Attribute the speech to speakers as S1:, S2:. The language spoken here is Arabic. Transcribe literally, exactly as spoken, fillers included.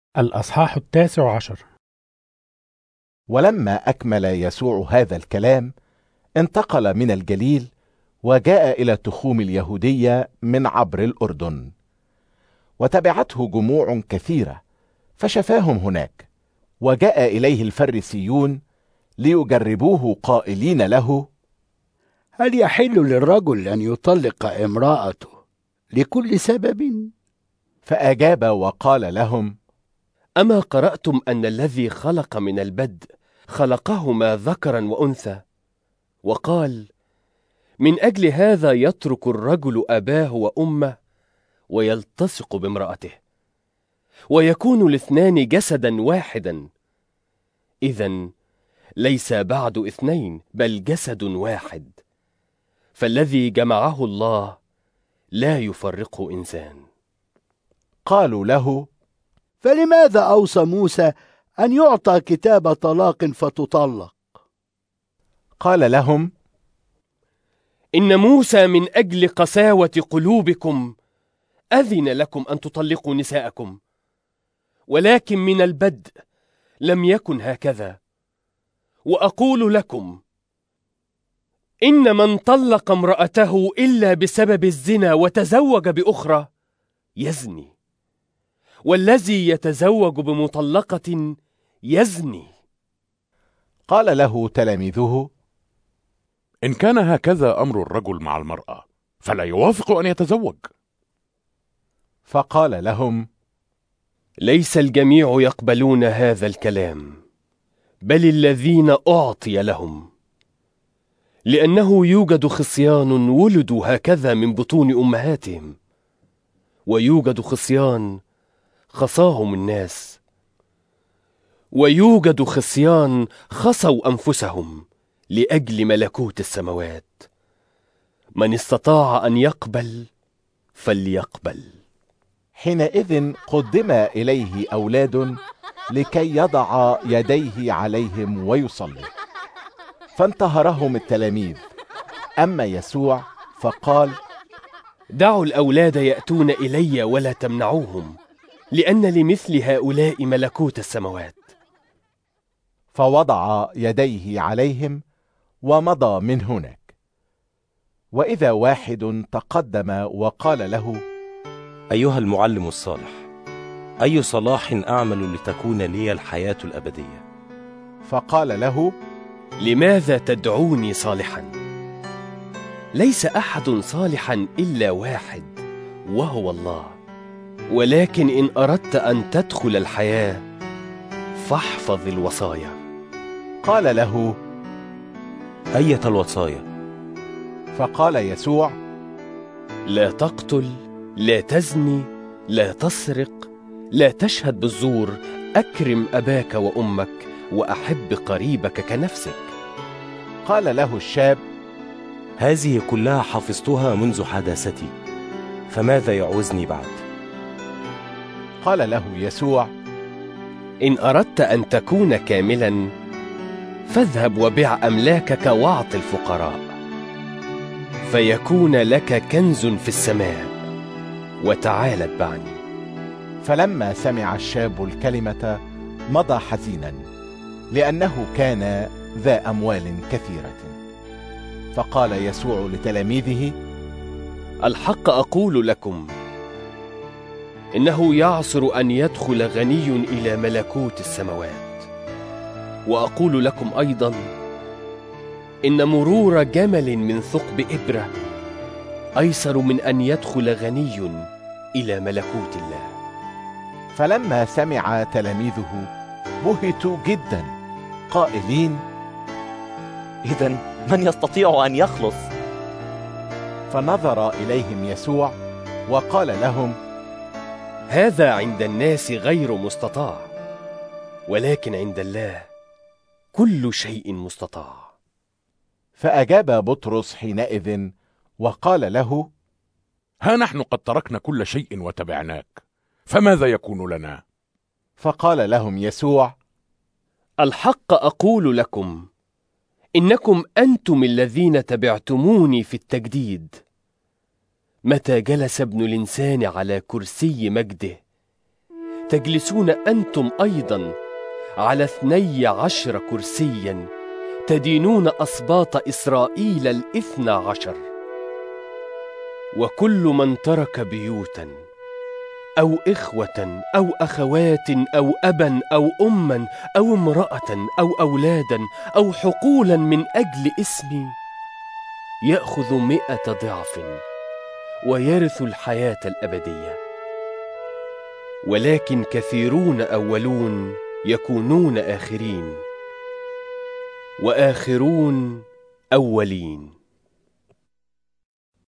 S1: الأصحاح التاسع عشر.
S2: ولما أكمل يسوع هذا الكلام انتقل من الجليل وجاء إلى تخوم اليهودية من عبر الأردن، وتبعته جموع كثيرة فشفاهم هناك. وجاء إليه الفريسيون ليجربوه قائلين له:
S3: هل يحل للرجل أن يطلق امرأته لكل سبب؟
S2: فأجاب وقال لهم:
S4: أما قرأتم أن الذي خلق من البدء خلقهما ذكرا وأنثى، وقال: من أجل هذا يترك الرجل أباه وأمه ويلتصق بامرأته ويكون الاثنان جسدا واحدا. إذن ليس بعد اثنين بل جسد واحد. فالذي جمعه الله لا يفرقه إنسان.
S2: قالوا له:
S3: فلماذا أوصى موسى أن يعطى كتاب طلاق فتطلق؟
S2: قال لهم:
S4: إن موسى من أجل قساوة قلوبكم أذن لكم أن تطلقوا نساءكم، ولكن من البدء لم يكن هكذا. وأقول لكم إن من طلق امرأته إلا بسبب الزنا وتزوج بأخرى يزني، والذي يتزوج بمطلقة يزني.
S2: قال له تلاميذه:
S5: إن كان هكذا أمر الرجل مع المرأة فلا يوافق أن يتزوج.
S2: فقال لهم:
S4: ليس الجميع يقبلون هذا الكلام، بل الذين أعطي لهم، لأنه يوجد خصيان ولدوا هكذا من بطون أمهاتهم، ويوجد خصيان خصاهم الناس، ويوجد خصيان خصوا أنفسهم لأجل ملكوت السماوات. من استطاع أن يقبل فليقبل.
S2: حينئذ قدم إليه أولاد لكي يضع يديه عليهم ويصلي، فانتهرهم التلاميذ. أما يسوع فقال:
S4: دعوا الأولاد يأتون إلي ولا تمنعوهم، لأن لمثل هؤلاء ملكوت السماوات.
S2: فوضع يديه عليهم ومضى من هناك. وإذا واحد تقدم وقال له:
S6: أيها المعلم الصالح، أي صلاح أعمل لتكون لي الحياة الأبدية؟
S2: فقال له:
S4: لماذا تدعوني صالحا؟ ليس أحد صالحا إلا واحد، وهو الله. ولكن إن أردت أن تدخل الحياة فاحفظ الوصايا.
S2: قال له:
S6: أية الوصايا؟
S2: فقال يسوع:
S4: لا تقتل، لا تزني، لا تسرق، لا تشهد بالزور، أكرم أباك وأمك، وأحب قريبك كنفسك.
S2: قال له الشاب:
S6: هذه كلها حفظتها منذ حداثتي، فماذا يعوزني بعد؟
S2: قال له يسوع:
S4: إن أردت أن تكون كاملا فاذهب وبيع أملاكك واعط الفقراء، فيكون لك كنز في السماء، وتعال اتبعني.
S2: فلما سمع الشاب الكلمة مضى حزينا، لأنه كان ذا أموال كثيرة. فقال يسوع لتلاميذه:
S4: الحق أقول لكم إنه يعسر أن يدخل غني إلى ملكوت السماوات. وأقول لكم أيضا إن مرور جمل من ثقب إبرة أيسر من أن يدخل غني إلى ملكوت الله.
S2: فلما سمع تلاميذه بهتوا جدا قائلين:
S7: إذن من يستطيع أن يخلص؟
S2: فنظر إليهم يسوع وقال لهم:
S4: هذا عند الناس غير مستطاع، ولكن عند الله كل شيء مستطاع.
S2: فأجاب بطرس حينئذ وقال له:
S5: ها نحن قد تركنا كل شيء وتبعناك، فماذا يكون لنا؟
S2: فقال لهم يسوع:
S4: الحق أقول لكم إنكم أنتم الذين تبعتموني في التجديد. متى جلس ابن الإنسان على كرسي مجده تجلسون أنتم أيضا على اثني عشر كرسيا، تدينون أسباط إسرائيل الاثنى عشر. وكل من ترك بيوتا أو إخوة أو أخوات أو أبا أو أما أو امرأة أو أولادا أو حقولا من أجل اسمي يأخذ مئة ضعف ويرث الحياة الأبدية. ولكن كثيرون أولون يكونون آخرين، وآخرون أولين.